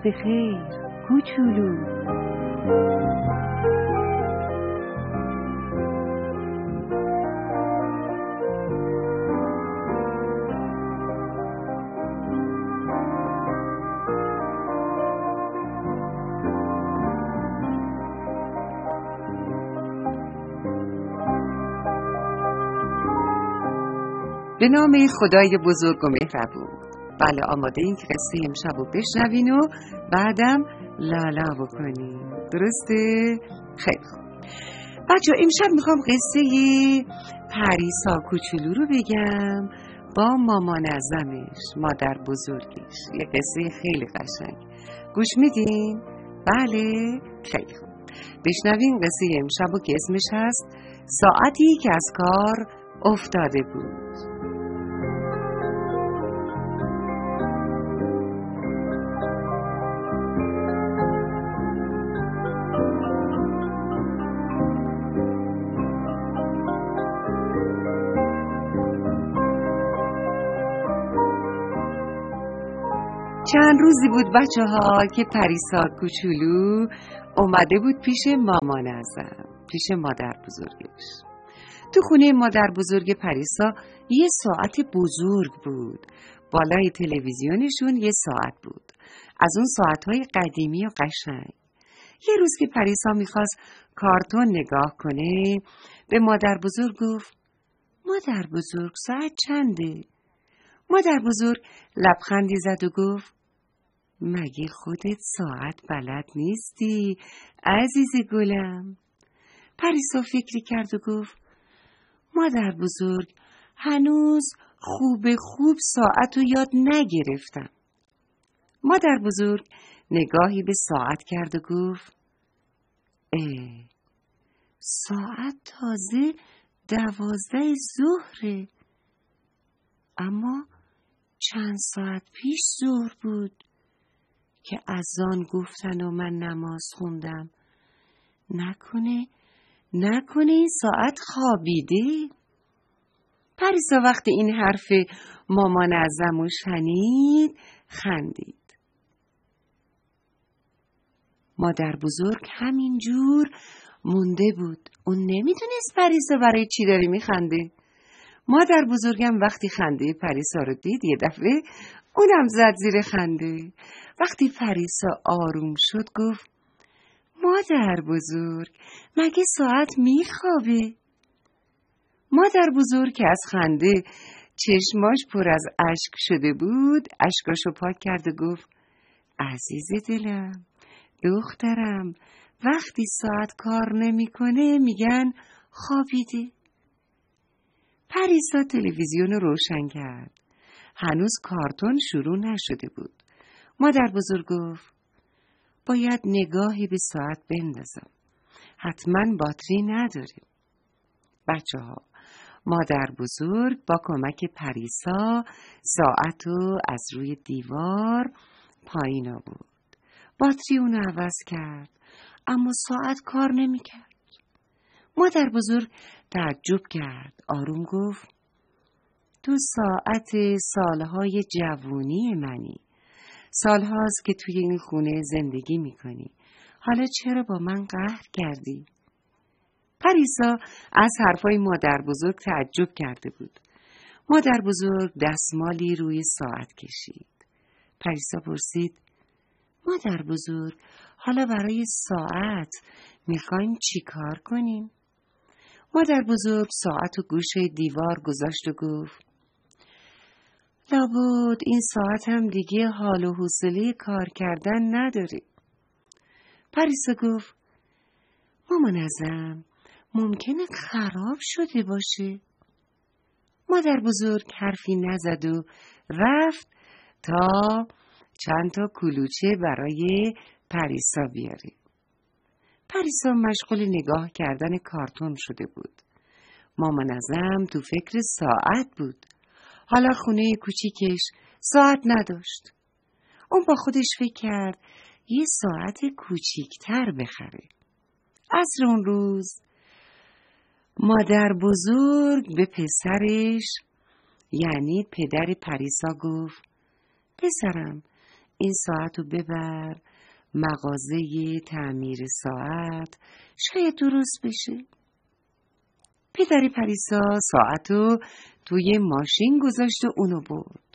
به خیر کوچولو. به نام خدای بزرگ و مهربون. بله، آماده این که قصه امشب رو بشنوین و بعدم لالا بکنین. درسته؟ خیلی خوب بچه، امشب میخوام قصه پریسا کوچولو رو بگم با مامان اعظمش، مادر بزرگش. یه قصه خیلی قشنگ. گوش میدین؟ بله؟ خیلی خوب. بشنوین قصه امشب رو که اسمش هست ساعتی که از کار افتاده بود. چند روزی بود بچه ها که پریسا کوچولو اومده بود پیش مامان اعظم، پیش مادر بزرگش. تو خونه مادر بزرگ پریسا یه ساعت بزرگ بود. بالای تلویزیونشون یه ساعت بود، از اون ساعتهای قدیمی و قشنگ. یه روز که پریسا میخواست کارتون نگاه کنه، به مادر بزرگ گفت: مادر بزرگ ساعت چنده؟ مادر بزرگ لبخندی زد و گفت: مگه خودت ساعت بلد نیستی عزیز گلم؟ پریسا فکری کرد و گفت: مادر بزرگ هنوز خوب ساعت رو یاد نگرفتم. مادر بزرگ نگاهی به ساعت کرد و گفت: ساعت تازه 12 ظهره، اما چند ساعت پیش ظهر بود که اذان گفتن و من نماز خوندم. نکنه این ساعت خوابیده؟ پریسا وقتی این حرف مامان اعظمو شنید خندید. مادر بزرگ همینجور مونده بود. اون نمیدونست پریسا برای چی داره میخنده. مادر بزرگم وقتی خنده پریسا رو دید یه دفعه اونم زد زیر خنده. وقتی پریسا آروم شد گفت: مادر بزرگ مگه ساعت میخوابه؟ مادر بزرگ که از خنده چشماش پر از اشک شده بود اشکاشو پاک کرد و گفت: عزیز دلم، دخترم، وقتی ساعت کار نمیکنه میگن خوابیده. پریسا تلویزیون رو روشن کرد. هنوز کارتون شروع نشده بود. مادر بزرگ گفت: باید نگاهی به ساعت بندازم، حتما باتری نداریم. بچه ها، مادر بزرگ با کمک پریسا ساعت رو از روی دیوار پایین آورد. باتری اونو عوض کرد، اما ساعت کار نمی کرد. مادر بزرگ تعجب کرد. آروم گفت: تو ساعت سالهای جوونی منی، سالهاست که توی این خونه زندگی میکنی، حالا چرا با من قهر کردی؟ پریسا از حرفای مادر بزرگ تعجب کرده بود. مادر بزرگ دستمالی روی ساعت کشید. پریسا پرسید: مادر بزرگ حالا برای ساعت میخوایم چی کار کنیم؟ مادر بزرگ ساعت و گوشه دیوار گذاشت و گفت: لابد این ساعت هم دیگه حال و حوصله کار کردن نداره. پریسا گفت: مامان اعظم ممکنه خراب شده باشه. مادر بزرگ حرفی نزد و رفت تا چند تا کلوچه برای پریسا بیاره. پریسا مشغول نگاه کردن کارتون شده بود. مامان اعظم تو فکر ساعت بود. حالا خونه کوچیکش ساعت نداشت. اون با خودش فکر کرد یه ساعت کوچیکتر بخره. عصر اون روز مادر بزرگ به پسرش، یعنی پدر پریسا، گفت: پسرم، این ساعت رو ببر مغازه تعمیر ساعت، شاید درست بشه. پدر پریسا ساعت رو توی ماشین گذاشت و اونو برد.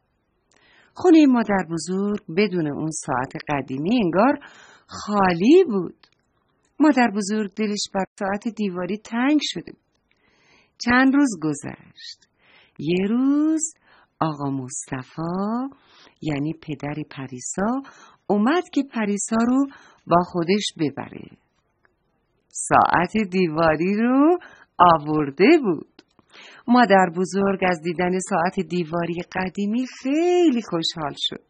خونه مادر بزرگ بدون اون ساعت قدیمی انگار خالی بود. مادر بزرگ دلش بر ساعت دیواری تنگ شده بود. چند روز گذشت. یه روز آقا مصطفی یعنی پدر پریسا اومد که پریسا رو با خودش ببره. ساعت دیواری رو آورده بود. مادر بزرگ از دیدن ساعت دیواری قدیمی خیلی خوشحال شد.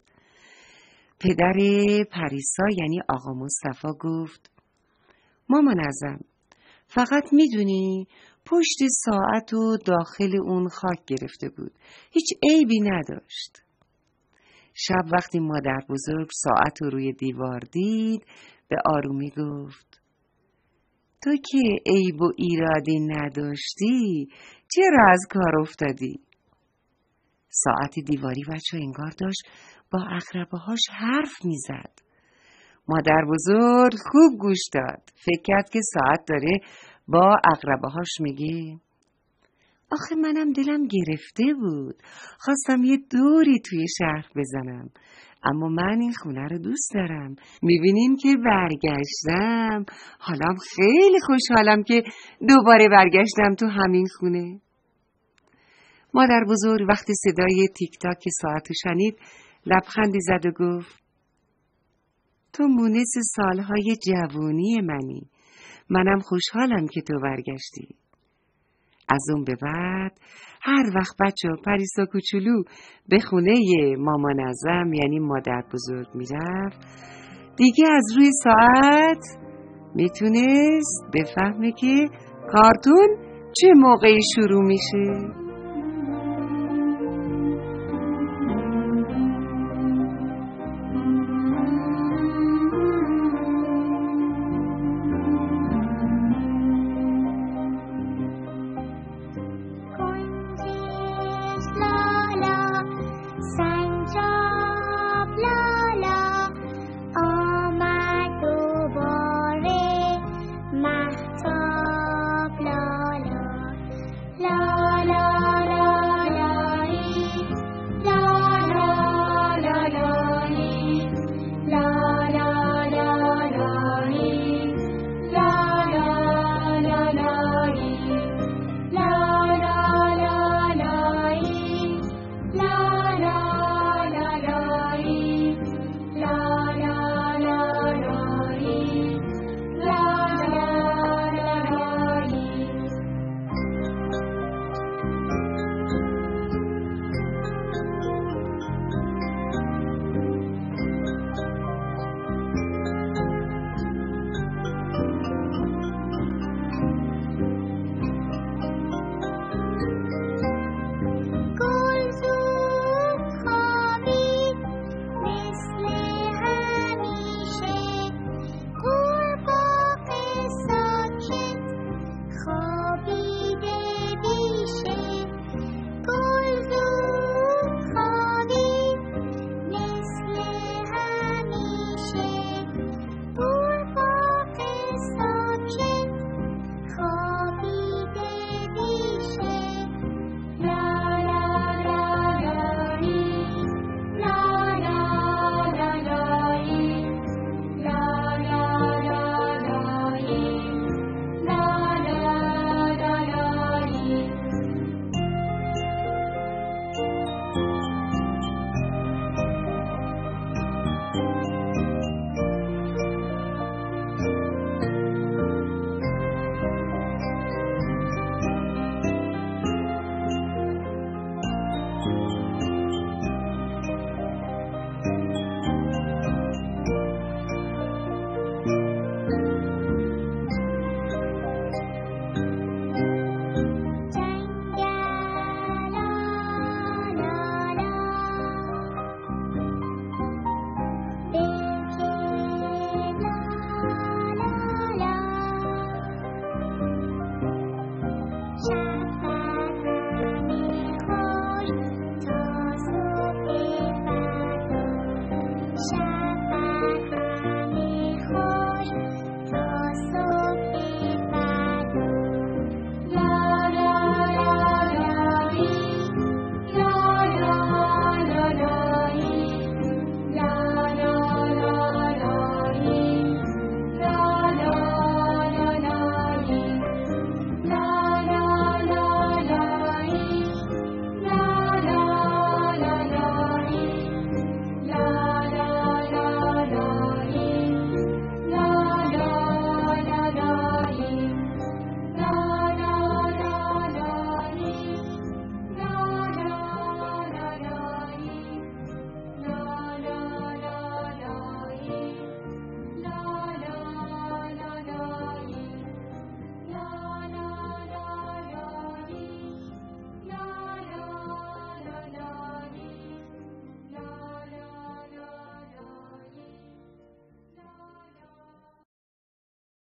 پدر پریسا یعنی آقا مصطفی گفت: مامان ازم، فقط میدونی پشت ساعت و داخل اون خاک گرفته بود، هیچ عیبی نداشت. شب وقتی مادر بزرگ ساعت رو روی دیوار دید به آرومی گفت: تو که عیب و ایرادی نداشتی چرا از کار افتادی؟ ساعت دیواری بچه انگار داشت با عقربه‌هاش حرف میزد. مادر بزرگ خوب گوش داد. فکر کرد که ساعت داره با عقربه‌هاش میگه: آخه منم دلم گرفته بود، خواستم یه دوری توی شهر بزنم، اما من این خونه رو دوست دارم. میبینیم که برگشتم، حالم خیلی خوشحالم که دوباره برگشتم تو همین خونه. مادر بزرگ وقتی صدای تیک تاک ساعت شنید لبخندی زد و گفت: تو مونس سالهای جوانی منی، منم خوشحالم که تو برگشتی. از اون به بعد هر وقت بچه پریسا کوچولو به خونه مامان اعظم یعنی مادر بزرگ میرفت، دیگه از روی ساعت میتونست بفهمه که کارتون چه موقعی شروع میشه.